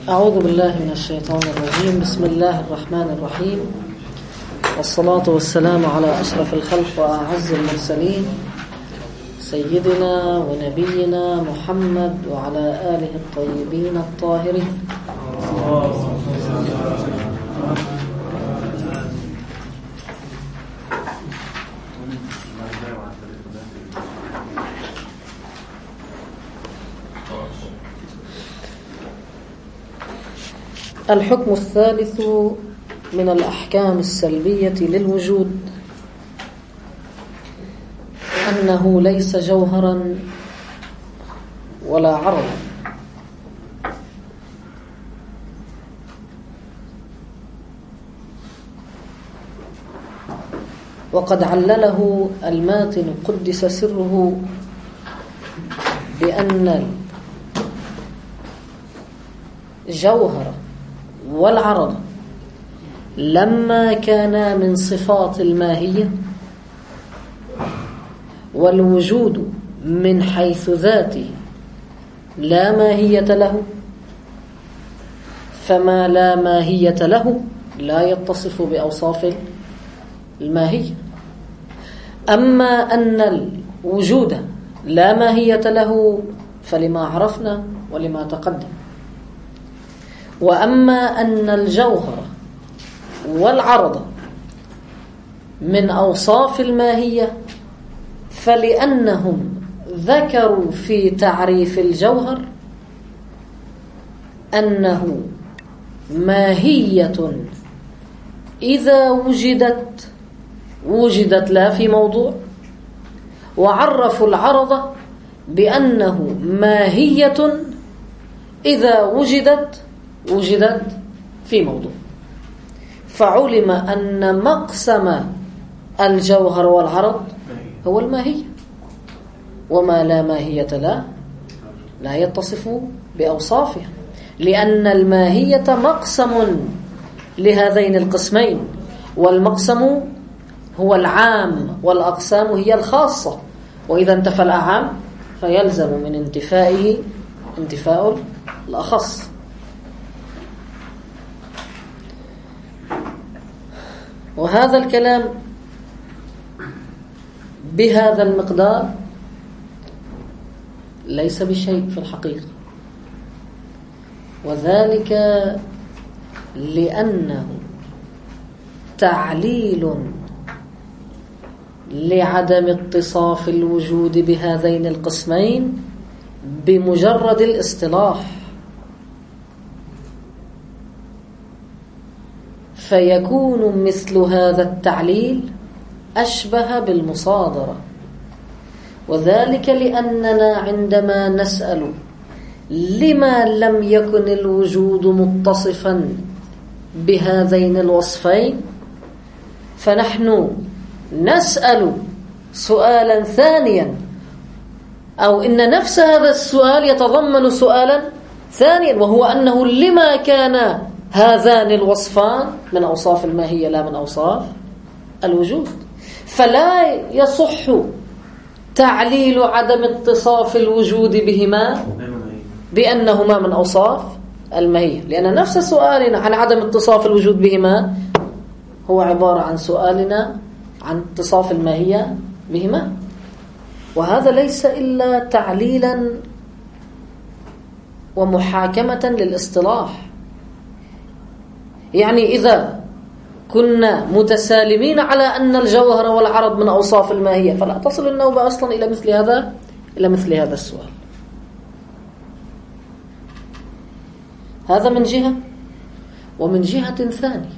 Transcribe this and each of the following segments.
أعوذ بالله من الشيطان الرجيم. بسم الله الرحمن الرحيم، والصلاة والسلام على أشرف الخلق وأعز المرسلين سيدنا ونبينا محمد وعلى آله الطيبين الطاهرين. الحكم الثالث من الأحكام السلبية للوجود أنه ليس جوهرا ولا عرضا، وقد علله الماتن قدس سره بأن الجوهر والعرض لما كان من صفات الماهية والوجود من حيث ذاته لا ماهية له، فما لا ماهية له لا يتصف بأوصاف الماهية. أما أن الوجود لا ماهية له فلما عرفنا ولما تقدم. وأما أن الجوهر والعرض من أوصاف الماهية فلأنهم ذكروا في تعريف الجوهر أنه ماهية إذا وجدت لا في موضوع، وعرفوا العرض بأنه ماهية إذا وجدت في موضوع، فعلم أن مقسم الجوهر والعرض هو الماهية، وما لا ماهية له لا يتصف بأوصافها، لأن الماهية مقسم لهذين القسمين، والمقسم هو العام والأقسام هي الخاصة، وإذا انتفى الأعام فيلزم من انتفائه انتفاء الأخص. وهذا الكلام بهذا المقدار ليس بشيء في الحقيقة، وذلك لأنه تعليل لعدم اتصاف الوجود بهذين القسمين بمجرد الاصطلاح، فيكون مثل هذا التعليل أشبه بالمصادرة. وذلك لأننا عندما نسأل لما لم يكن الوجود متصفا بهذين الوصفين، فنحن نسأل سؤالا ثانيا، أو إن نفس هذا السؤال يتضمن سؤالا ثانيا، وهو أنه لما كان هذان الوصفان من أوصاف الماهية لا من أوصاف الوجود، فلا يصح تعليل عدم اتصاف الوجود بهما بأنهما من أوصاف الماهية، لأن نفس سؤالنا عن عدم اتصاف الوجود بهما هو عبارة عن سؤالنا عن اتصاف الماهية بهما، وهذا ليس إلا تعليلا ومحاكمة للاصطلاح. يعني إذا كنا متسالمين على أن الجوهر والعرض من أوصاف الماهية فلا تصل النوبة أصلا إلى مثل هذا السؤال. هذا من جهة، ومن جهة ثانية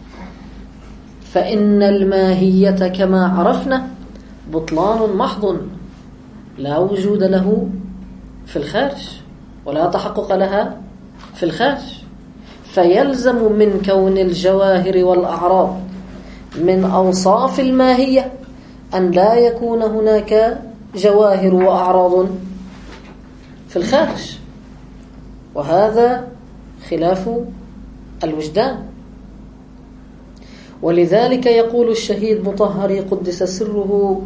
فإن الماهية كما عرفنا بطلان محض لا وجود له في الخارج ولا تحقق لها في الخارج، فيلزم من كون الجواهر والأعراض من أوصاف الماهية أن لا يكون هناك جواهر وأعراض في الخارج، وهذا خلاف الوجدان. ولذلك يقول الشهيد مطهري قدس سره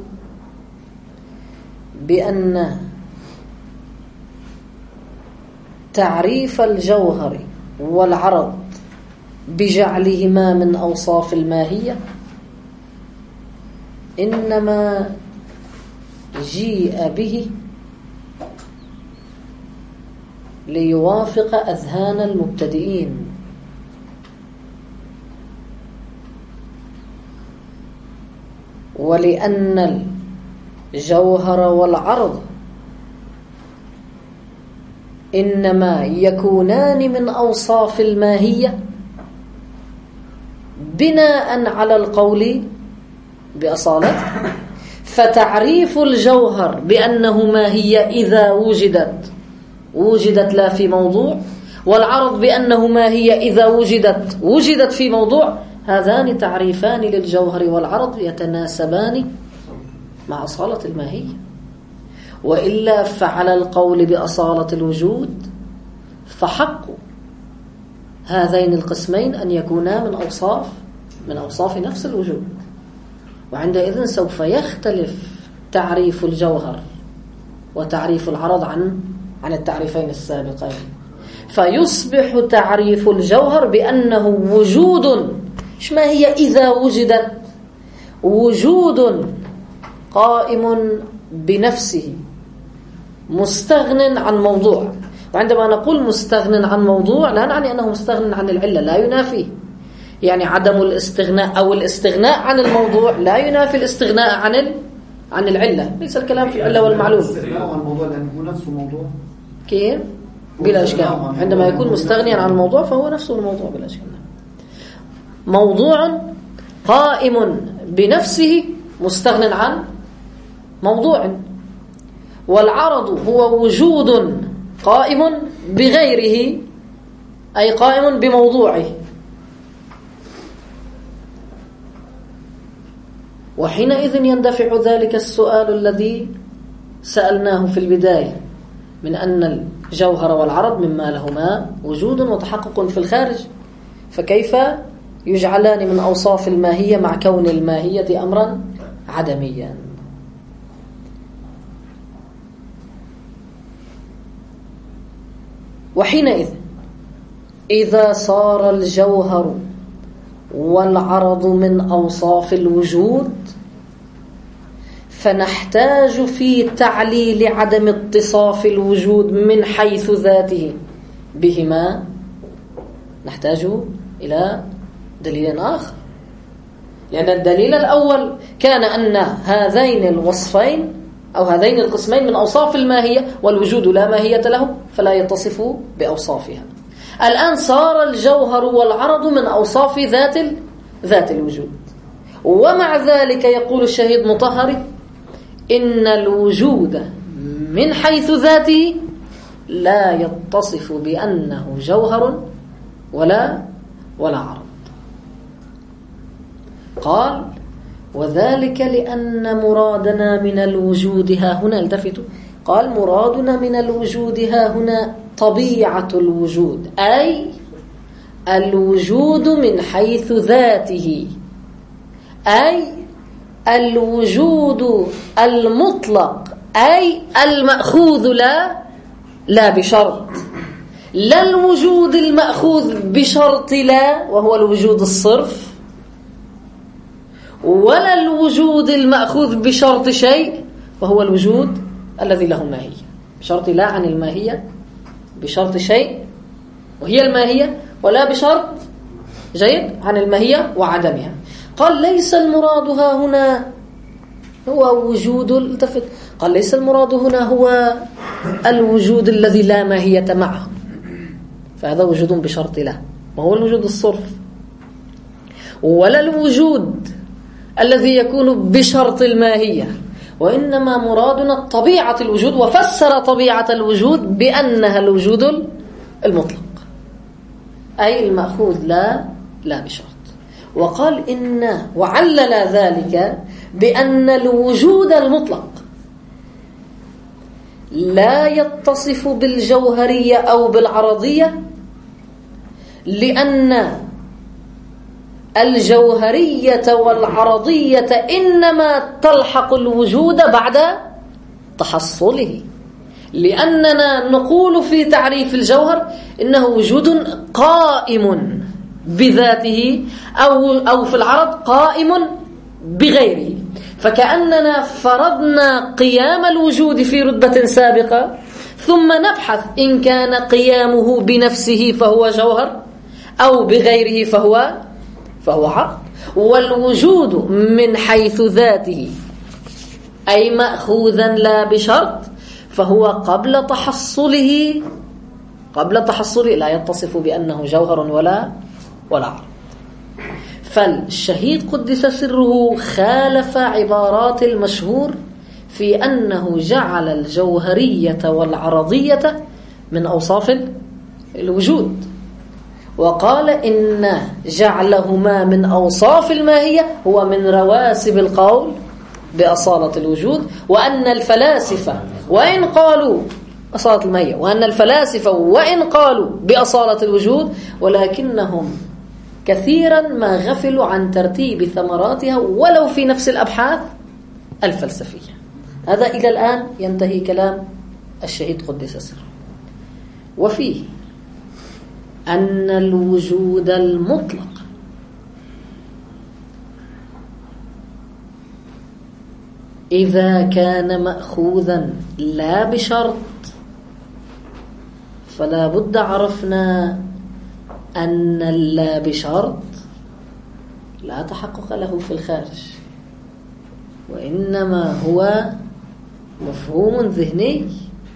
بأن تعريف الجوهر والعرض بجعلهما من أوصاف الماهية إنما جيء به ليوافق أذهان المبتدئين، ولأن الجوهر والعرض إنما يكونان من أوصاف الماهية بناء على القول بأصالته. فتعريف الجوهر بأنه ماهية إذا وجدت لا في موضوع، والعرض بأنه ماهية إذا وجدت في موضوع، هذان تعريفان للجوهر والعرض يتناسبان مع أصالة الماهية. وإلا فعلى القول بأصالة الوجود فحق هذين القسمين أن يكونا من أوصاف نفس الوجود، وعندئذ سوف يختلف تعريف الجوهر وتعريف العرض عن التعريفين السابقين، فيصبح تعريف الجوهر بأنه وجود. ما هي إذا وجدت؟ وجود قائم بنفسه مستغن عن موضوع. وعندما نقول مستغن عن موضوع لا نعني أنه مستغن عن العلة، لا ينافيه، يعني عدم الاستغناء أو الاستغناء عن الموضوع لا ينافي الاستغناء عن العلة. ليس الكلام في العلة والمعلوم. الاستغناء عن الموضوع لأنه نفسه موضوع كيف؟ بلا إشكال. عندما يكون مستغنيا عن الموضوع فهو نفسه الموضوع بلا إشكال. موضوع قائم بنفسه مستغن عن موضوع، والعرض هو وجود قائم بغيره أي قائم بموضوعه. وحينئذ يندفع ذلك السؤال الذي سألناه في البداية من أن الجوهر والعرض مما لهما وجود وتحقق في الخارج، فكيف يجعلان من أوصاف الماهية مع كون الماهية أمرا عدميا؟ وحينئذ إذا صار الجوهر والعرض من أوصاف الوجود فنحتاج في تعليل عدم اتصاف الوجود من حيث ذاته بهما، نحتاج إلى دليل آخر، لأن الدليل الأول كان أن هذين الوصفين أو هذين القسمين من أوصاف الماهية، والوجود لا ماهية له فلا يتصف بأوصافها. الآن صار الجوهر والعرض من أوصاف ذات الوجود، ومع ذلك يقول الشهيد مطهري إن الوجود من حيث ذاته لا يتصف بأنه جوهر ولا عرض. قال وذلك لأن مرادنا من الوجود ها هنا، التفتوا، قال مرادنا من الوجود ها هنا طبيعة الوجود، أي الوجود من حيث ذاته، أي الوجود المطلق، أي المأخوذ لا بشرط، لا الوجود المأخوذ بشرط لا وهو الوجود الصرف، ولا الوجود المأخوذ بشرط شيء وهو الوجود الذي له ماهية. بشرط لا عن الماهية، بشرط شيء وهي الماهية، ولا بشرط جيد عن الماهية وعدمها. قال ليس المراد ها هنا هو وجود التفت، قال ليس المراد هنا هو الوجود الذي لا ماهية معه، فهذا وجود بشرط لا وهو الوجود الصرف، ولا الوجود الذي يكون بشرط الماهية، وإنما مرادنا طبيعة الوجود، وفسر طبيعة الوجود بأنها الوجود المطلق أي المأخوذ لا بشرط. وقال إن وعلل ذلك بأن الوجود المطلق لا يتصف بالجوهرية أو بالعرضية، لأن الجوهرية والعرضية إنما تلحق الوجود بعد تحصله، لأننا نقول في تعريف الجوهر إنه وجود قائم بذاته أو في العرض قائم بغيره، فكأننا فرضنا قيام الوجود في رتبة سابقة، ثم نبحث إن كان قيامه بنفسه فهو جوهر أو بغيره فهو عرض. والوجود من حيث ذاته أي مأخوذا لا بشرط فهو قبل تحصله لا يتصف بأنه جوهر ولا عرض. فالشهيد قدس سره خالف عبارات المشهور في أنه جعل الجوهرية والعرضية من أوصاف الوجود، وقال إن جعلهما من أوصاف الماهية هو من رواسب القول بأصالة الوجود، وأن الفلاسفة وإن قالوا أصالة الماهية، وأن الفلاسفة وإن قالوا بأصالة الوجود ولكنهم كثيرا ما غفلوا عن ترتيب ثمراتها ولو في نفس الأبحاث الفلسفية. هذا إلى الآن ينتهي كلام الشهيد قدس سره. وفيه أن الوجود المطلق إذا كان مأخوذا لا بشرط فلا بد عرفنا أن اللا بشرط لا تحقق له في الخارج، وإنما هو مفهوم ذهني.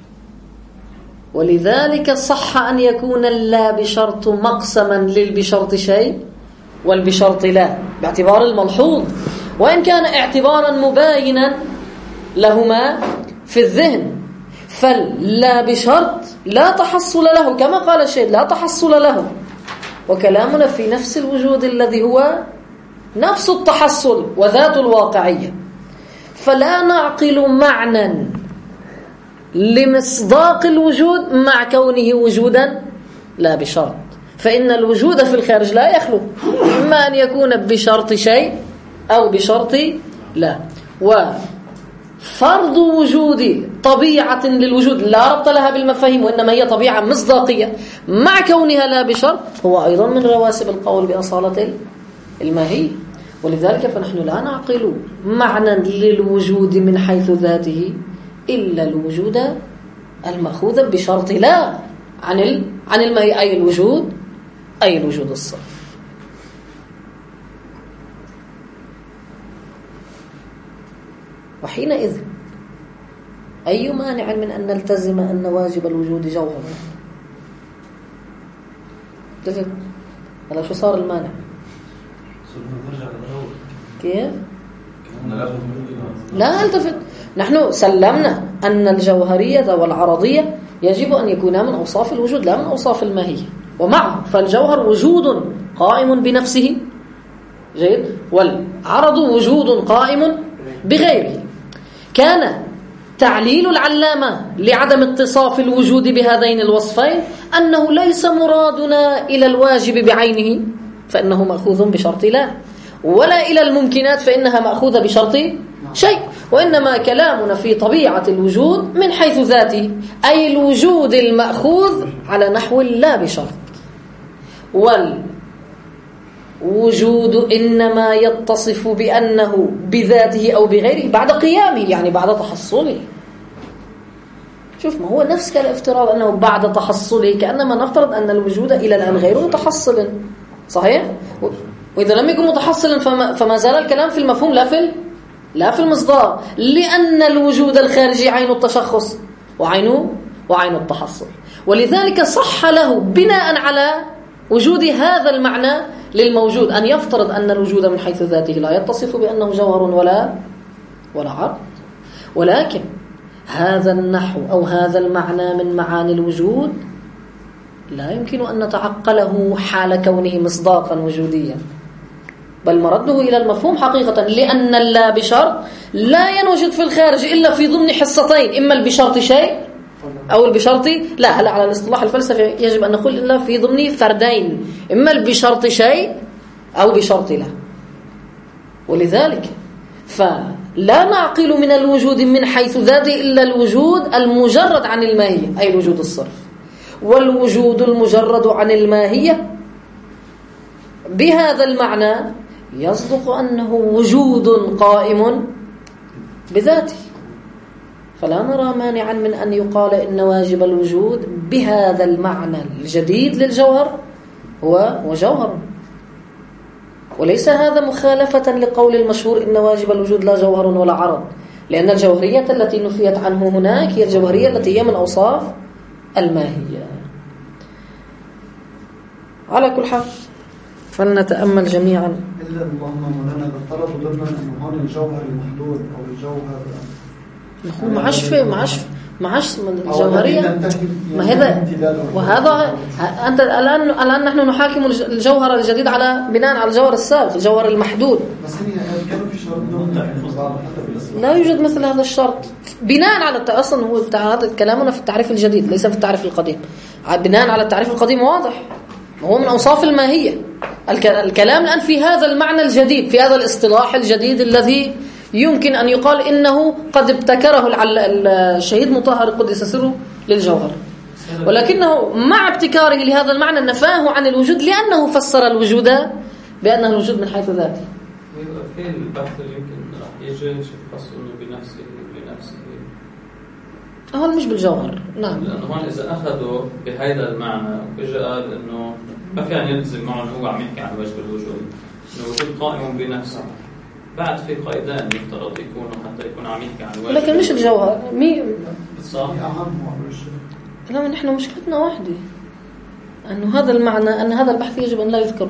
ولذلك صح أن يكون اللا بشرط مقسما للبشرط شيء والبشرط لا باعتبار الملحوظ، وإن كان اعتبارا مباينا لهما في الذهن. فاللا بشرط لا تحصل له كما قال الشيء، لا تحصل له، وكلامنا في نفس الوجود الذي هو نفس التحصل وذات الواقعية. فلا نعقل معنى لمصداق الوجود مع كونه وجودا لا بشرط، فإن الوجود في الخارج لا يخلو إما أن يكون بشرط شيء أو بشرط لا. وفرض وجود طبيعة للوجود لا ربط لها بالمفاهيم وإنما هي طبيعة مصداقية مع كونها لا بشرط هو أيضا من رواسب القول بأصالة الماهية. ولذلك فنحن لا نعقل معنى للوجود من حيث ذاته إلا الوجود المأخوذ بشرط لا عن الماهي، أي الوجود الصرف. وحينئذ أي مانع من أن نلتزم أن واجب الوجود جوهر؟ تفهم هلا شو صار المانع؟ كيف؟ لا التفت، نحن سلمنا أن الجوهرية والعرضية يجب أن يكونا من أوصاف الوجود لا من أوصاف الماهية، ومعه فالجوهر وجود قائم بنفسه جيد، والعرض وجود قائم بغيره. كان تعليل العلامة لعدم اتصاف الوجود بهذين الوصفين أنه ليس مرادنا إلى الواجب بعينه فإنه مأخوذ بشرط لا، ولا إلى الممكنات فإنها مأخوذة بشرط شيء، وإنما كلامنا في طبيعة الوجود من حيث ذاته، أي الوجود المأخوذ على نحو لا بشرط. والوجود إنما يتصف بأنه بذاته أو بغيره بعد قيامه، يعني بعد تحصله. شوف، ما هو نفس كالافتراض أنه بعد تحصله، كأنما نفترض أن الوجود إلى الآن غير متحصل، صحيح؟ وإذا لم يكن متحصلا فما زال الكلام في المفهوم لا في المصداق، لأن الوجود الخارجي عين التشخص وعين التحصل. ولذلك صح له بناء على وجود هذا المعنى للموجود أن يفترض أن الوجود من حيث ذاته لا يتصف بأنه جوهر ولا عرض. ولكن هذا النحو أو هذا المعنى من معاني الوجود لا يمكن أن نتعقله حال كونه مصداقا وجوديا، بل مرده إلى المفهوم حقيقة، لأن اللا بشرط لا ينوجد في الخارج إلا في ضمن حصتين، إما البشرط شيء أو البشرط لا. هلا على الاصطلاح الفلسفي يجب أن نقول إلا في ضمن فردين، إما البشرط شيء أو بشرط لا. ولذلك لا نعقل من الوجود من حيث ذاته إلا الوجود المجرد عن الماهية، أي الوجود الصرف. والوجود المجرد عن الماهية بهذا المعنى يصدق أنه وجود قائم بذاته، فلا نرى مانعا من أن يقال إن واجب الوجود بهذا المعنى الجديد للجوهر هو جوهر. وليس هذا مخالفة لقول المشهور إن واجب الوجود لا جوهر ولا عرض، لأن الجوهرية التي نفيت عنه هناك هي الجوهرية التي هي من أوصاف الماهية. على كل حال فلنتأمل جميعا. إلا اللهم مولانا افترضوا ضمن أن هون الجوهر المحدود أو الجوهر نقول معاش الجوهرية ما هذا، وهذا أنت الآن نحن نحاكم الجوهر الجديد على بناء على الجوهر السابق الجوهر المحدود. بس كانوا في شرط لا يوجد مثل هذا الشرط بناء على أصلا هو هذا كلامنا في التعريف الجديد ليس في التعريف القديم. بناء على التعريف القديم واضح هو من أوصاف الماهية. الكلام الآن في هذا المعنى الجديد، في هذا الاصطلاح الجديد الذي يمكن أن يقال إنه قد ابتكره الشهيد مطهر قدس سره للجوهر، ولكنه مع ابتكاره لهذا المعنى نفاه عن الوجود لأنه فسر الوجود بأنه الوجود من حيث ذاته. في البحث يمكن راح يجي فصله بنفسه هو مش بالجوهر. نعم، لأنه هون إذا أخذوا بهذا المعنى وإجا قال إنه ما في يعني يلزم معه إنه هو عم يحكي عن واجب الوجود، إنه الوجود قائم بنفسه، بعد في قيدان يفترض يكونوا حتى يكون عم يحكي عن واجب، لكن مش الجوهر صح. لا، نحن مشكلتنا واحدة، أنه هذا المعنى أن هذا البحث يجب أن لا يذكره.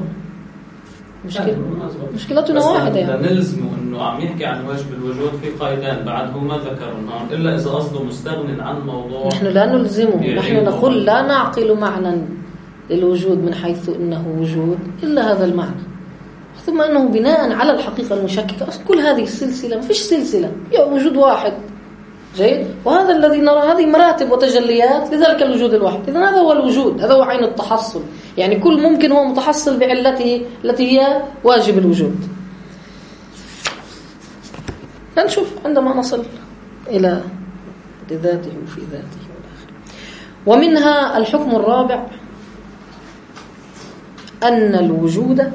مشكلتنا واحدة يعني. نلزمه إنه عم يحكي عن واجب الوجود في قيدان بعد هو ما ذكرهم إلا إذا قصده مستغن عن موضوع. نحن لا نلزمه، نحن نقول لا نعقل معنى للوجود من حيث إنه وجود إلا هذا المعنى، ثم أنه بناء على الحقيقة المشككة. كل هذه السلسلة ما فيش سلسلة، هي وجود واحد جيد، وهذا الذي نرى هذه مراتب وتجليات لذلك الوجود الواحد. إذن هذا هو الوجود، هذا هو عين التحصل، يعني كل ممكن هو متحصل بعلته التي هي واجب الوجود. نشوف عندما نصل إلى ذاته وفي ذاته والآخر. ومنها الحكم الرابع أن الوجود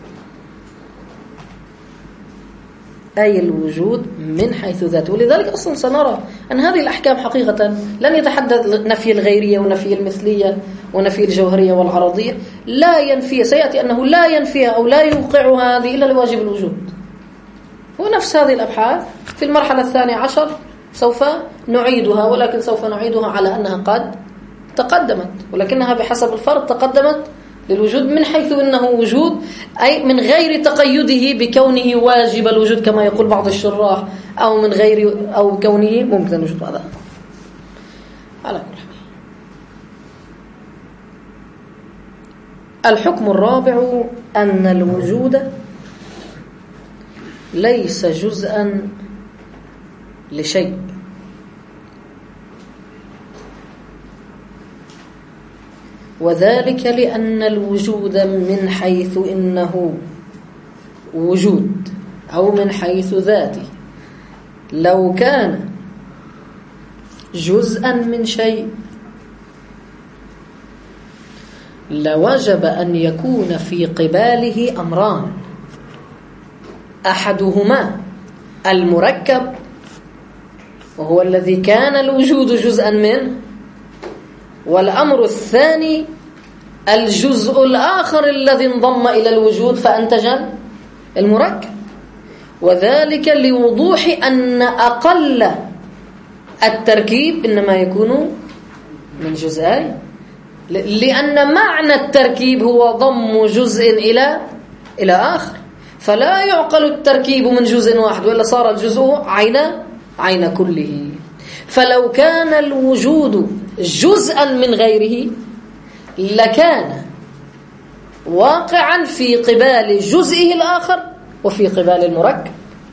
أي الوجود من حيث ذاته. ولذلك أصلا سنرى أن هذه الأحكام حقيقة لن يتحدث نفي الغيرية ونفي المثلية ونفي الجوهرية والعرضية، لا ينفي، سيأتي أنه لا ينفي أو لا يوقع هذه إلا لواجب الوجود. ونفس هذه الأبحاث في المرحلة 12 سوف نعيدها، ولكن سوف نعيدها على أنها قد تقدمت، ولكنها بحسب الفرض تقدمت للوجود من حيث إنه وجود، أي من غير تقيده بكونه واجب الوجود كما يقول بعض الشراح، أو من غير أو كونه ممكن الوجود. هذا على كل حال. الحكم الرابع أن الوجود ليس جزءا لشيء، وذلك لأن الوجود من حيث إنه وجود أو من حيث ذاته لو كان جزءا من شيء لوجب أن يكون في قباله أمران، أحدهما المركب وهو الذي كان الوجود جزءا منه، والأمر الثاني الجزء الآخر الذي انضم إلى الوجود فأنتج المركب. وذلك لوضوح أن أقل التركيب إنما يكون من جزئين، لأن معنى التركيب هو ضم جزء إلى آخر، فلا يعقل التركيب من جزء واحد وإلا صار الجزء عين كله. فلو كان الوجود جزءا من غيره لكان واقعا في قبال جزئه الآخر وفي قبال المركب،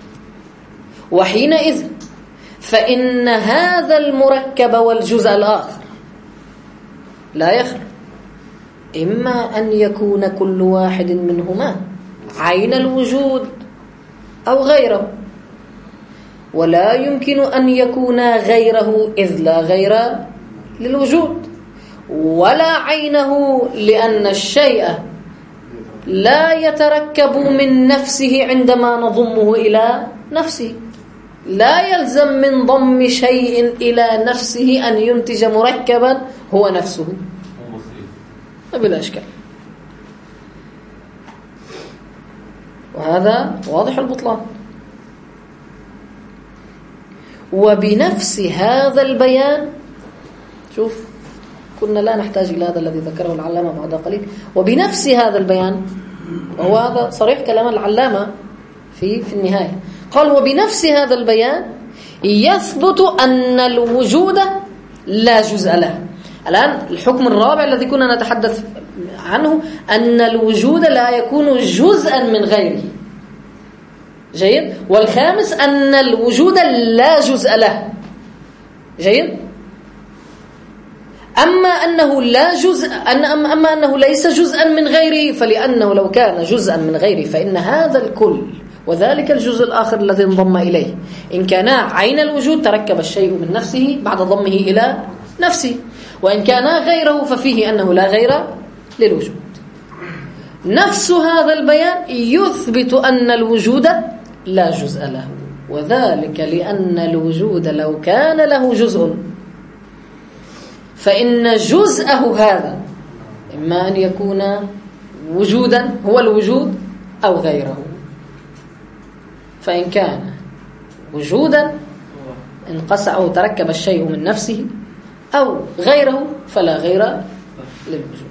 وحينئذ فإن هذا المركب والجزء الآخر لا يخلو، إما أن يكون كل واحد منهما عين الوجود أو غيره، ولا يمكن أن يكون غيره إذ لا غير للوجود، ولا عينه لأن الشيء لا يتركب من نفسه عندما نضمه إلى نفسه. لا يلزم من ضم شيء إلى نفسه أن ينتج مركبا هو نفسه بلا إشكال. وهذا واضح البطلان. وبنفس هذا البيان، شوف كنا لا نحتاج إلى هذا الذي ذكره العلامة بعد قليل، وبنفس هذا البيان، وهو هذا صريح كلام العلامة في النهاية، قال وبنفس هذا البيان يثبت أن الوجود لا جزء له. الآن الحكم الرابع الذي كنا نتحدث عنه أن الوجود لا يكون جزءا من غيره، جيد. والخامس أن الوجود لا جزء له، جيد. أما أنه ليس جزءا من غيره، فلأنه لو كان جزءا من غيره فإن هذا الكل وذلك الجزء الآخر الذي انضم إليه إن كان عين الوجود تركب الشيء من نفسه بعد ضمه إلى نفسه، وإن كان غيره ففيه أنه لا غير للوجود. نفس هذا البيان يثبت أن الوجود لا جزء له، وذلك لأن الوجود لو كان له جزء فإن جزءه هذا إما أن يكون وجودا هو الوجود أو غيره. فإن كان وجودا انقسع أو تركب الشيء من نفسه، أو غيره فلا غير للوجود.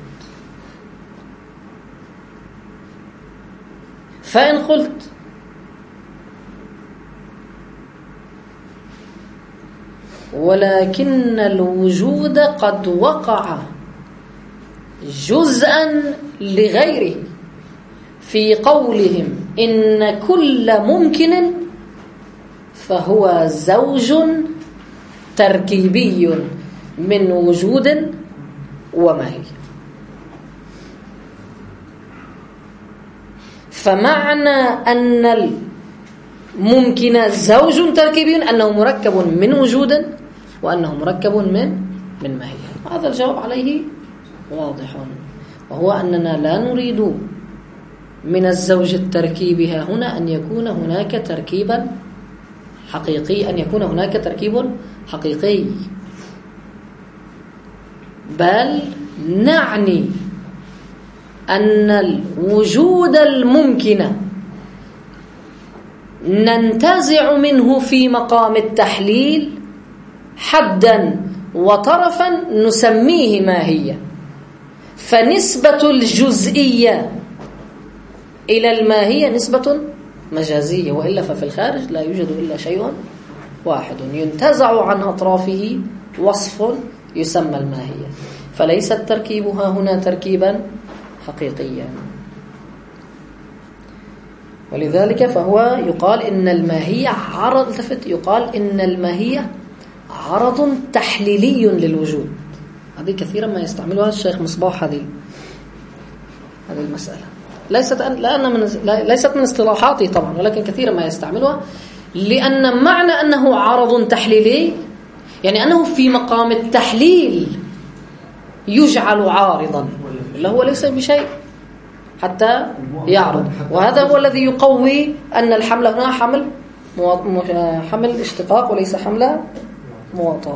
فإن قلت ولكن الوجود قد وقع جزءا لغيره في قولهم إن كل ممكن فهو زوج تركيبي من وجود وماهية. فمعنى أن الممكن زوج تركيبي أنه مركب من وجود وأنه مركب من ماهية. هذا الجواب عليه واضح، وهو أننا لا نريد من الزوج التركيب هنا أن يكون هناك تركيبا حقيقي، أن يكون هناك تركيب حقيقي، بل نعني أن الوجود الممكن ننتزع منه في مقام التحليل حدا وطرفا نسميه ماهية، فنسبة الجزئية إلى الماهية نسبة مجازية، وإلا ففي الخارج لا يوجد إلا شيء واحد ينتزع عن أطرافه وصف يسمى الماهية، فليس تركيبها هنا تركيبا حقيقيا. ولذلك فهو يقال إن الماهية يقال إن الماهية عرض تحليلي للوجود. هذه كثيرا ما يستعملها الشيخ مصباح هذه المسألة، ليست من اصطلاحاته طبعا، ولكن كثيرا ما يستعملها، لأن معنى أنه عرض تحليلي يعني أنه في مقام التحليل يجعل عارضا، لا هو ليس بشيء حتى يعرض. وهذا هو الذي يقوي أن الحمل هنا حمل اشتقاق وليس حمل مواطاة.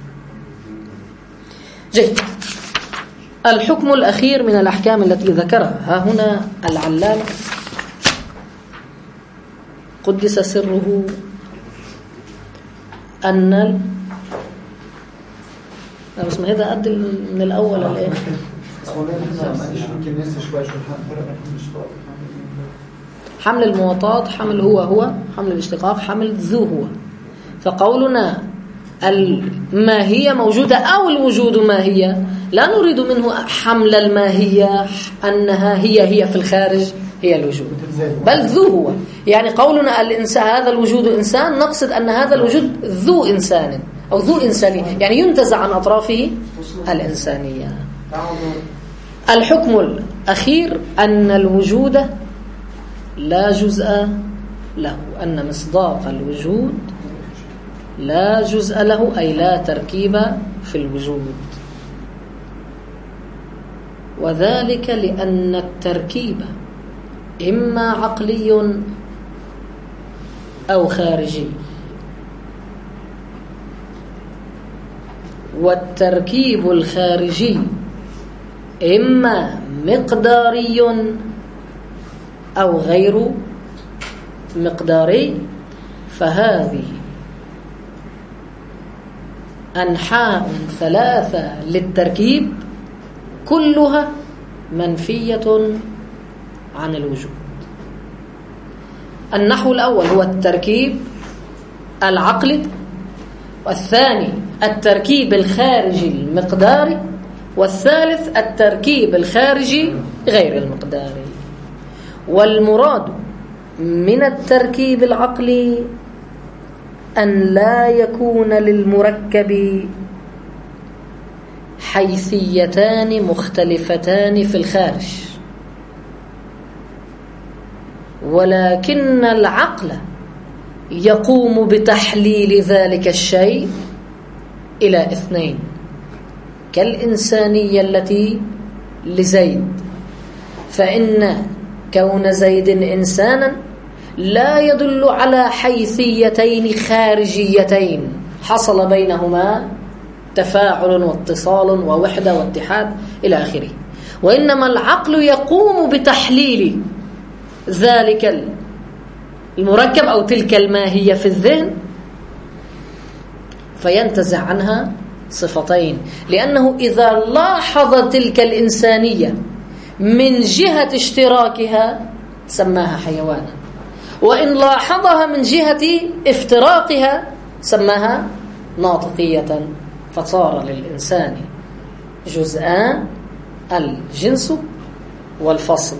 جيد. الحكم الأخير من الأحكام التي ذكرها ها هنا العلامة قدس سره أن بس ما هذا قد من الأول الآن حمل المواطاة، حمل هو حمل الاشتقاق، حمل ذو هو. فقولنا الماهية موجودة أو الوجود ماهية لا نريد منه حمل الماهية أنها هي في الخارج هي الوجود، بل ذو هو. يعني قولنا الإنسان هذا الوجود إنسان، نقصد أن هذا الوجود ذو إنسان أو ذو إنسانية، يعني ينتزع عن أطرافه الإنسانية. الحكم الأخير أن الوجود لا جزء له، أن مصداق الوجود لا جزء له أي لا تركيب في الوجود، وذلك لأن التركيب إما عقلي أو خارجي، والتركيب الخارجي إما مقداري أو غير مقداري، فهذه أنحاء ثلاثة للتركيب كلها منفية عن الوجود. النحو الأول هو التركيب العقلي، والثاني التركيب الخارجي المقداري، والثالث التركيب الخارجي غير المقداري. والمراد من التركيب العقلي أن لا يكون للمركب حيثيتان مختلفتان في الخارج، ولكن العقل يقوم بتحليل ذلك الشيء إلى اثنين، كالإنسانية التي لزيد، فإن كون زيد إنسانا لا يدل على حيثيتين خارجيتين حصل بينهما تفاعل واتصال ووحدة واتحاد إلى آخره، وإنما العقل يقوم بتحليل ذلك المركب أو تلك الماهية في الذهن فينتزع عنها صفتين، لأنه إذا لاحظ تلك الإنسانية من جهة اشتراكها سماها حيوانا، وإن لاحظها من جهة افتراقها سماها ناطقية، فصار للإنسان جزءان: الجنس والفصل.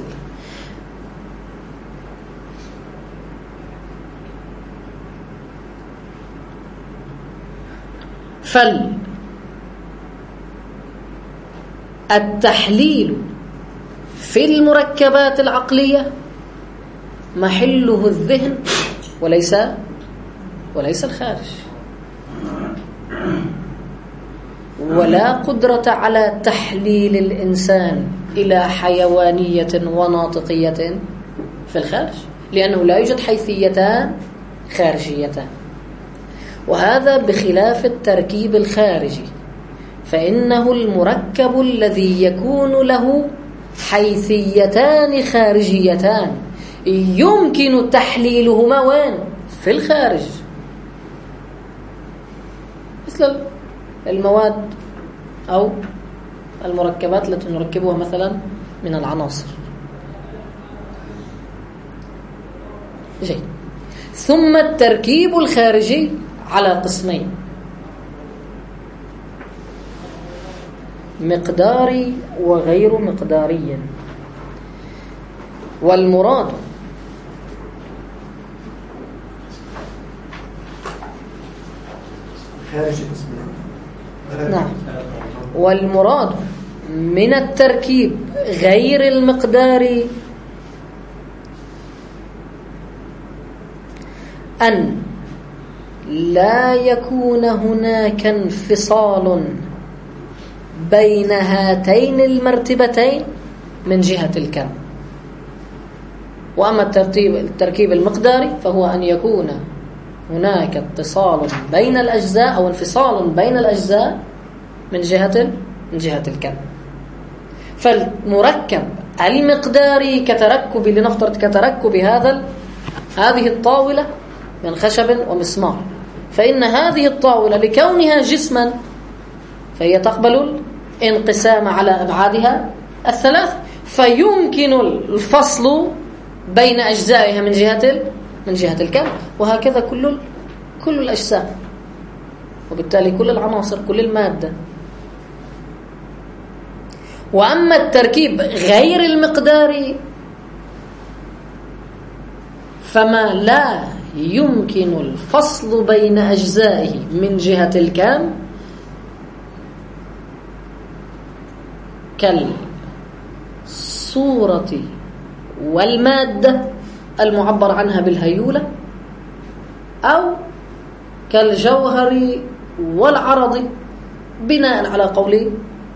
فالتحليل في المركبات العقلية محله الذهن وليس الخارج، ولا قدرة على تحليل الإنسان إلى حيوانية وناطقية في الخارج، لأنه لا يوجد حيثيتان خارجيتان. وهذا بخلاف التركيب الخارجي، فإنه المركب الذي يكون له حيثيتان خارجيتان يمكن تحليلهما وين؟ في الخارج، مثل المواد أو المركبات التي نركبها مثلا من العناصر. جيد. ثم التركيب الخارجي على قسمين: مقداري وغير مقداري. والمراد والمراد من التركيب غير المقداري أن لا يكون هناك انفصال بين هاتين المرتبتين من جهة الكم. وأما التركيب المقداري فهو أن يكون هناك اتصال بين الأجزاء أو انفصال بين الأجزاء من جهة الكم. فالمركب المقداري كتركب، لنفترض كتركب هذه الطاولة من خشب ومسمار، فإن هذه الطاولة لكونها جسما فهي تقبل الانقسام على أبعادها الثلاث، فيمكن الفصل بين أجزائها من جهة الكم، وهكذا كل الأجسام، وبالتالي كل العناصر، كل المادة. وأما التركيب غير المقداري فما لا يمكن الفصل بين أجزائه من جهة الكم كالصورة والمادة المعبر عنها بالهيولة، أو كالجوهر والعرض، بناء على قول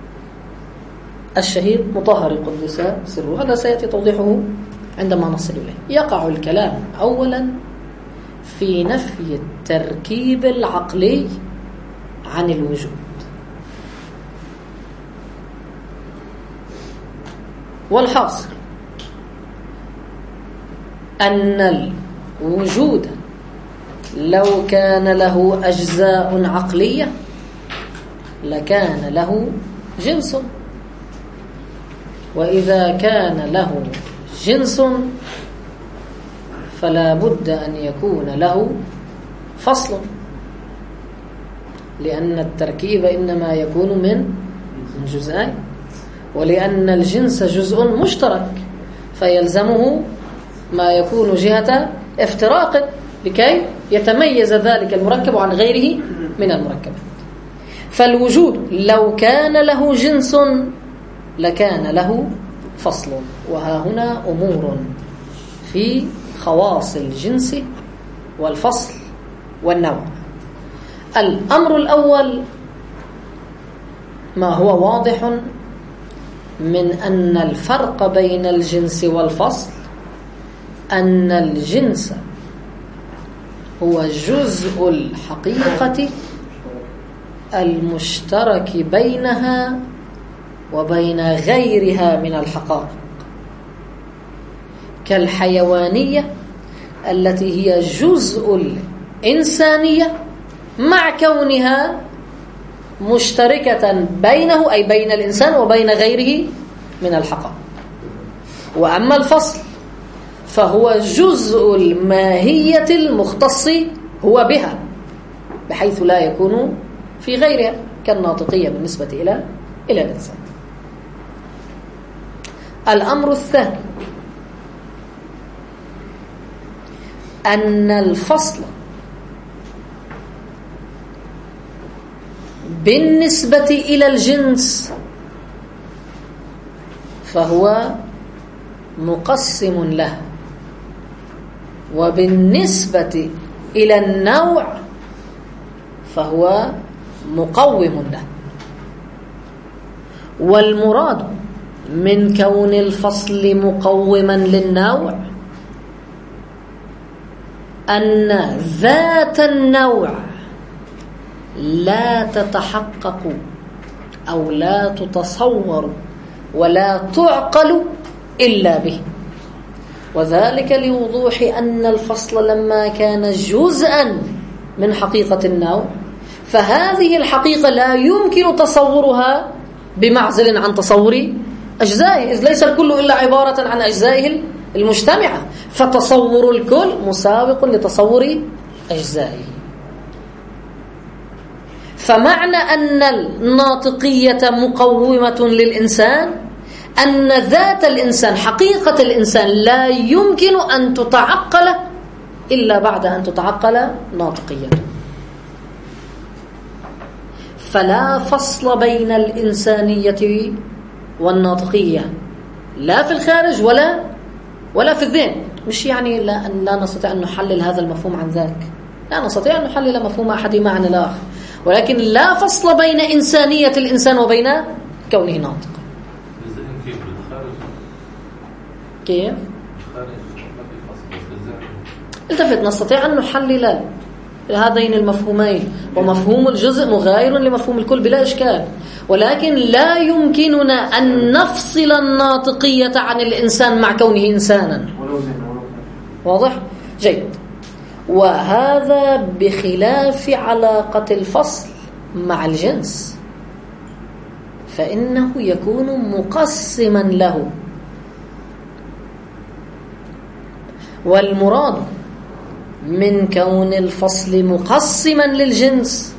الشهيد مطهر قدس سره. هذا سيأتي توضيحه عندما نصل إليه. يقع الكلام أولا في نفي التركيب العقلي عن الوجود. والحاصل أن الوجود لو كان له أجزاء عقلية لكان له جنس، وإذا كان له جنس فلا بد أن يكون له فصل، لأن التركيب إنما يكون من جزئين، ولأن الجنس جزء مشترك فيلزمه ما يكون جهة افتراق لكي يتميز ذلك المركب عن غيره من المركبات. فالوجود لو كان له جنس لكان له فصل. وها هنا أمور في خواص الجنس والفصل والنوع. الأمر الأول ما هو واضح من أن الفرق بين الجنس والفصل أن الجنس هو جزء الحقيقة المشترك بينها وبين غيرها من الحقائق، كالحيوانية التي هي جزء الإنسانية مع كونها مشتركة بينه أي بين الإنسان وبين غيره من الحقائق. وأما الفصل فهو جزء الماهية المختص هو بها بحيث لا يكون في غيرها، كالناطقية بالنسبة إلى الإنسان. الأمر الثاني أن الفصل بالنسبة إلى الجنس فهو مقسم له، وبالنسبة إلى النوع فهو مقوم له. والمراد من كون الفصل مقوما للنوع أن ذات النوع لا تتحقق أو لا تتصور ولا تعقل إلا به، وذلك لوضوح أن الفصل لما كان جزءا من حقيقة النوع فهذه الحقيقة لا يمكن تصورها بمعزل عن تصور أجزائه، إذ ليس الكل إلا عبارة عن أجزائه المجتمعة، فتصور الكل مسابق لتصور أجزائه. فمعنى أن الناطقية مقومة للإنسان أن ذات الإنسان حقيقة الإنسان لا يمكن أن تتعقل إلا بعد أن تتعقل ناطقيته. فلا فصل بين الإنسانية والناطقية لا في الخارج ولا في الذهن. مش يعني لا نستطيع أن نحلل هذا المفهوم عن ذاك، لا نستطيع أن نحلل مفهوم أحدهما عن الآخر، ولكن لا فصل بين إنسانية الإنسان وبين كونه ناطق. كيف؟ التفت نستطيع أن نحلل هذين المفهومين، ومفهوم الجزء مغاير لمفهوم الكل بلا إشكال، ولكن لا يمكننا أن نفصل الناطقية عن الإنسان مع كونه إنسانا. واضح؟ جيد. وهذا بخلاف علاقة الفصل مع الجنس، فإنه يكون مقسما له. والمراد من كون الفصل مقسما للجنس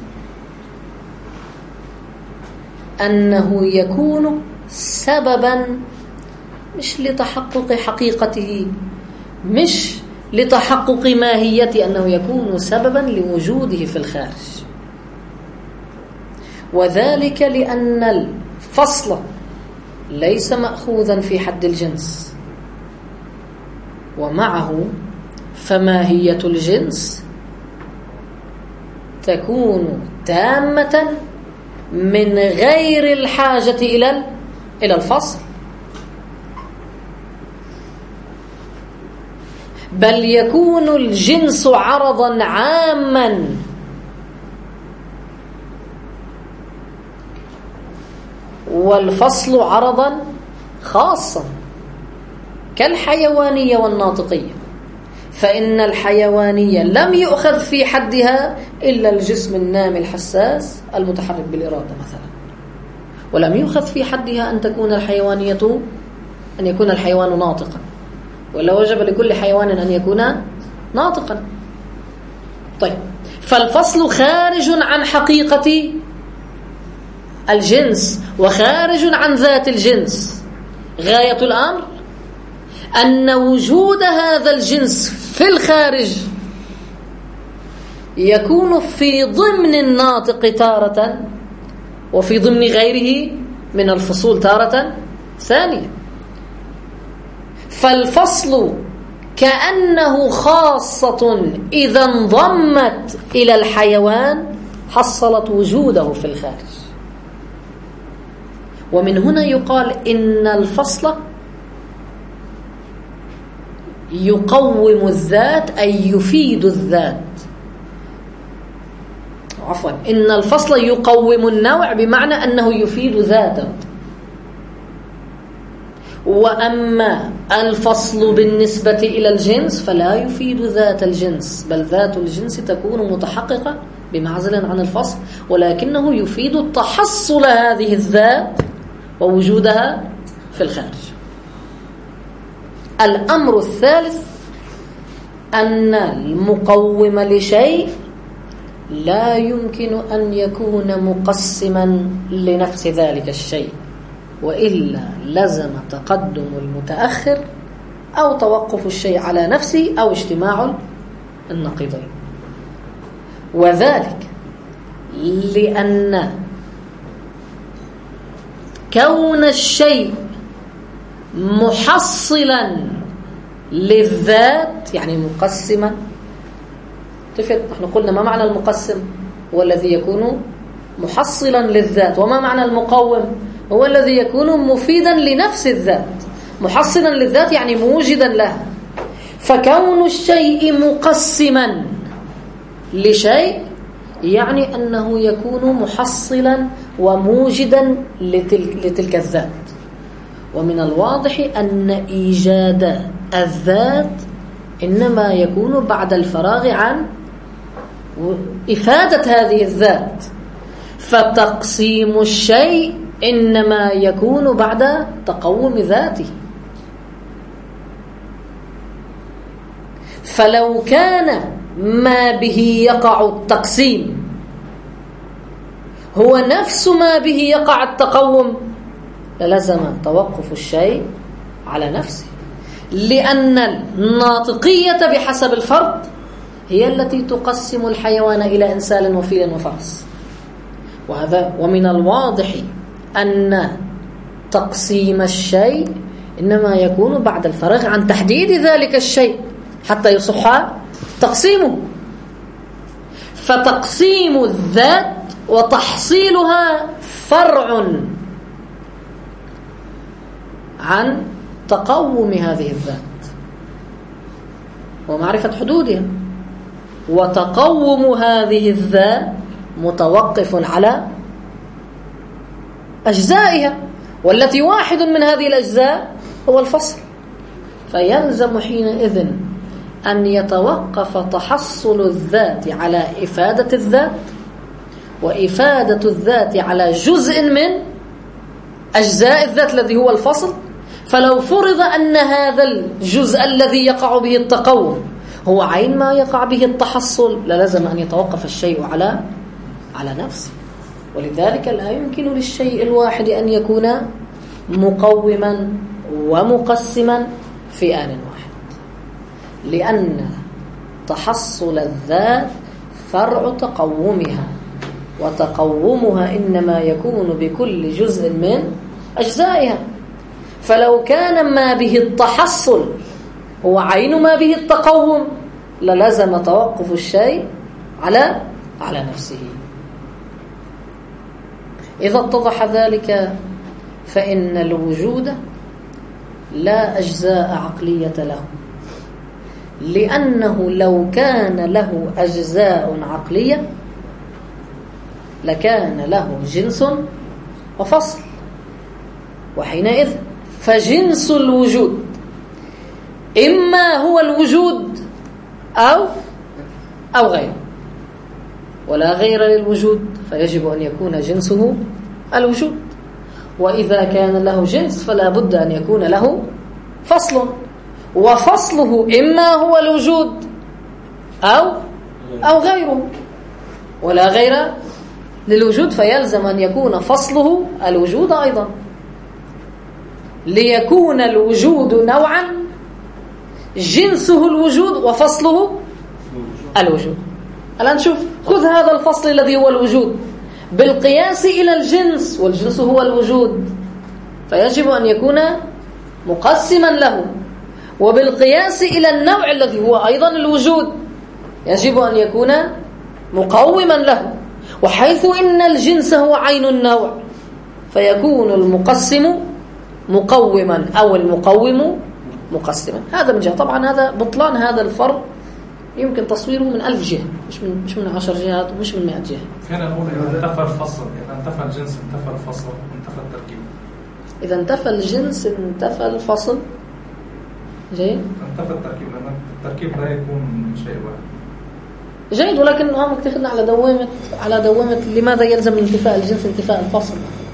أنه يكون سببا مش لتحقق حقيقته، مش لتحقق ماهيته، أنه يكون سببا لوجوده في الخارج. وذلك لأن الفصل ليس مأخوذا في حد الجنس، ومعه فماهية الجنس تكون تامة من غير الحاجة إلى الفصل، بل يكون الجنس عرضا عاما والفصل عرضا خاصا، كالحيوانية والناطقية. فإن الحيوانية لم يؤخذ في حدها إلا الجسم النامي الحساس المتحرك بالإرادة مثلا، ولم يؤخذ في حدها أن يكون الحيوان ناطقا، ولا وجب لكل حيوان أن يكون ناطقا. طيب، فالفصل خارج عن حقيقة الجنس وخارج عن ذات الجنس. غاية الأمر أن وجود هذا الجنس في الخارج يكون في ضمن الناطق تارة، وفي ضمن غيره من الفصول تارة ثانية. فالفصل كأنه خاصة إذا انضمت إلى الحيوان حصلت وجوده في الخارج. ومن هنا يقال إن الفصل يقوم الذات أي يفيد الذات. عفوا، إن الفصل يقوم النوع بمعنى أنه يفيد ذاته. وأما الفصل بالنسبة إلى الجنس فلا يفيد ذات الجنس، بل ذات الجنس تكون متحققة بمعزل عن الفصل، ولكنه يفيد تحصل هذه الذات ووجودها في الخارج. الأمر الثالث أن المقوم لشيء لا يمكن أن يكون مقسما لنفس ذلك الشيء، وإلا لزم تقدم المتأخر أو توقف الشيء على نفسه أو اجتماع النقيضين. وذلك لأن كون الشيء محصلا للذات يعني مقسما. نحن قلنا ما معنى المقسم؟ هو الذي يكون محصلا للذات. وما معنى المقوم؟ هو الذي يكون مفيدا لنفس الذات. محصلا للذات يعني موجدا لها. فكون الشيء مقسما لشيء يعني أنه يكون محصلا وموجدا لتلك الذات. ومن الواضح أن إيجاد الذات إنما يكون بعد الفراغ عن إفادة هذه الذات، فتقسيم الشيء إنما يكون بعد تقوم ذاته. فلو كان ما به يقع التقسيم هو نفس ما به يقع التقوم للزم توقف الشيء على نفسه، لأن الناطقية بحسب الفرد هي التي تقسم الحيوان إلى إنسان وفيل وفرس. ومن الواضح أن تقسيم الشيء إنما يكون بعد الفراغ عن تحديد ذلك الشيء حتى يصح تقسيمه. فتقسيم الذات وتحصيلها فرع عن تقوم هذه الذات ومعرفة حدودها، وتقوم هذه الذات متوقف على أجزائها، والتي واحد من هذه الأجزاء هو الفصل. فيلزم حينئذ أن يتوقف تحصل الذات على إفادة الذات، وإفادة الذات على جزء من أجزاء الذات الذي هو الفصل. فلو فرض أن هذا الجزء الذي يقع به التقوم هو عين ما يقع به التحصل للزم أن يتوقف الشيء على نفسه. ولذلك لا يمكن للشيء الواحد أن يكون مقوما ومقسما في آن واحد، لأن تحصل الذات فرع تقومها، وتقومها إنما يكون بكل جزء من أجزائها. فلو كان ما به التحصل هو عين ما به التقوم للزم توقف الشيء على نفسه. إذا اتضح ذلك فإن الوجود لا أجزاء عقلية له، لأنه لو كان له أجزاء عقلية لكان له جنس وفصل، وحينئذ فجنس الوجود إما هو الوجود أو غيره، ولا غير للوجود، فيجب أن يكون جنسه الوجود. وإذا كان له جنس فلا بد أن يكون له فصل، وفصله إما هو الوجود أو غيره، ولا غير للوجود، فيلزم أن يكون فصله الوجود أيضا، ليكون الوجود نوعا جنسه الوجود وفصله الوجود. الآن شوف، خذ هذا الفصل الذي هو الوجود بالقياس إلى الجنس، والجنس هو الوجود، فيجب أن يكون مقسما له، وبالقياس إلى النوع الذي هو أيضا الوجود يجب أن يكون مقوما له، وحيث إن الجنس هو عين النوع فيكون المقسم مقوما أو المقوم مقسما. هذا من جهة. طبعا هذا بطلان هذا الفرق يمكن تصويره من 1000 جهة، مش من 10 جهات ومش من 100 جهة. هنا نقول إذا انتفى الفصل، إذا انتفى الجنس انتفى الفصل انتفى التركيب. إذا انتفى الجنس انتفى الفصل. جيد. انتفى التركيب، لأن التركيب لا يكون شيء واحد. جيد، ولكن هم اكتفينا على دوامة لماذا يلزم من انتفاء الجنس انتفاء الفصل.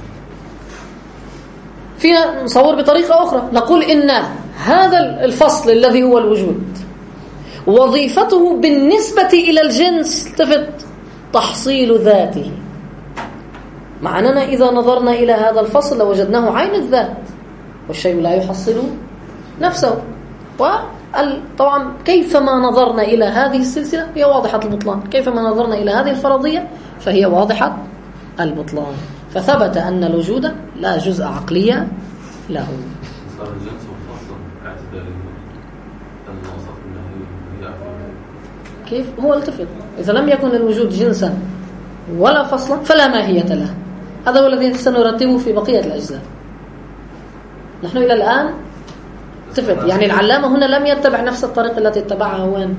فينا نصور بطريقة أخرى، نقول إن هذا الفصل الذي هو الوجود وظيفته بالنسبة إلى الجنس التفت تحصيل ذاته، مع أننا إذا نظرنا إلى هذا الفصل لوجدناه عين الذات، والشيء لا يحصل نفسه. وطبعا كيفما نظرنا إلى هذه السلسلة هي واضحة البطلان، كيفما نظرنا إلى هذه الفرضية فهي واضحة البطلان. فثبت أن الوجود لا جزء عقلي له. صار الجنس والفصل اعتباري الوصف النهائي. كيف هو التفت؟ إذا لم يكن الوجود جنسا ولا فصلا فلا ماهية له. هذا هو الذي سنرتبه في بقية الأجزاء. نحن إلى الآن التفت، يعني العلامة هنا لم يتبع نفس الطريقة التي اتبعها وين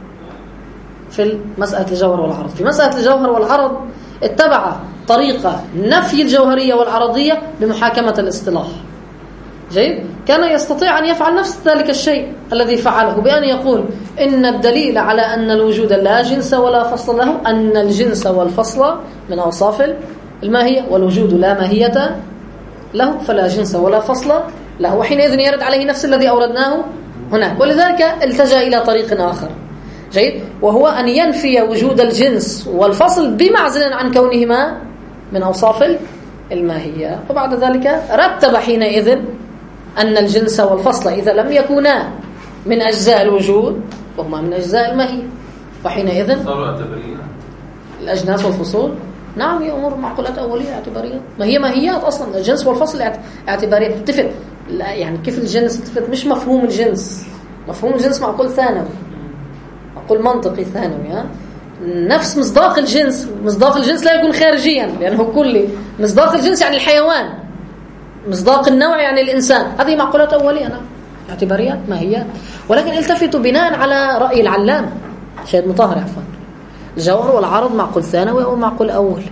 في مسألة الجوهر والعرض. في مسألة الجوهر والعرض اتبع طريقة نفي الجوهرية والعرضية بمحاكمة الاصطلاح. جيد. كان يستطيع أن يفعل نفس ذلك الشيء الذي فعله بأن يقول إن الدليل على أن الوجود لا جنس ولا فصل له أن الجنس والفصل من أوصاف الماهية، والوجود لا ماهية له فلا جنس ولا فصل له، وحينئذ يرد عليه نفس الذي أوردناه هناك. ولذلك التجأ إلى طريق آخر. جيد. وهو أن ينفي وجود الجنس والفصل بمعزل عن كونهما من أوصاف الماهية، وبعد ذلك رتب حينئذ أن الجنس والفصل إذا لم يكونا من أجزاء الوجود فهما من أجزاء الماهية، وحينئذ صاروا اعتباريين. الأجناس والفصول نعم هي أمور معقولات أولية اعتبارية، ما هي ماهيات أصلا. الجنس والفصل اعتبارية. تفت يعني كيف الجنس تفت؟ مش مفهوم الجنس، مفهوم الجنس معقول ثانوي، معقول منطقي ثانوي. نفس مصداق الجنس، مصداق الجنس لا يكون خارجيا لأنه كلي. مصداق الجنس يعني الحيوان، مصداق النوع يعني الإنسان. هذه معقولات أولية نعم اعتباريات ماهيات. ولكن التفتوا بناء على رأي العلام شهيد مطهر عفوا، الجوهر والعرض معقول ثانوي أو معقول أول.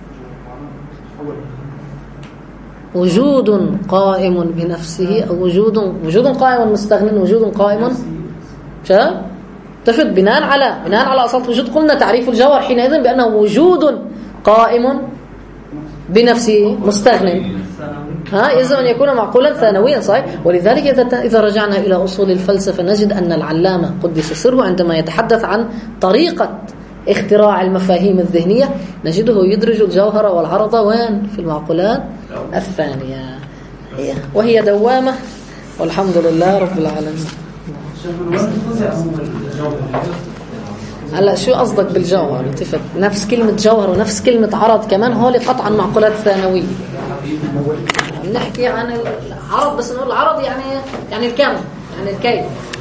وجود قائم بنفسه أو وجود قائم مستغن، وجود قائم شاء تفت بناء على أصل وجود. قلنا تعريف الجوهر حينئذ بأنه وجود قائم بنفسه مستغن، يجب أن يكون معقولا ثانويا صحيح. ولذلك إذا رجعنا إلى أصول الفلسفة نجد أن العلامة قدس سره عندما يتحدث عن طريقة اختراع المفاهيم الذهنية نجده يدرج الجوهر والعرض وين في المعقولات الثانية، وهي دوامة والحمد لله رب العالمين. هلا شو قصدك بالجوهر؟ اتفق نفس كلمة جوهر ونفس كلمة عرض كمان هو قطعا معقولات ثانوية. نحكي عن العرض بس نقول العرض يعني الكم، يعني الكيف.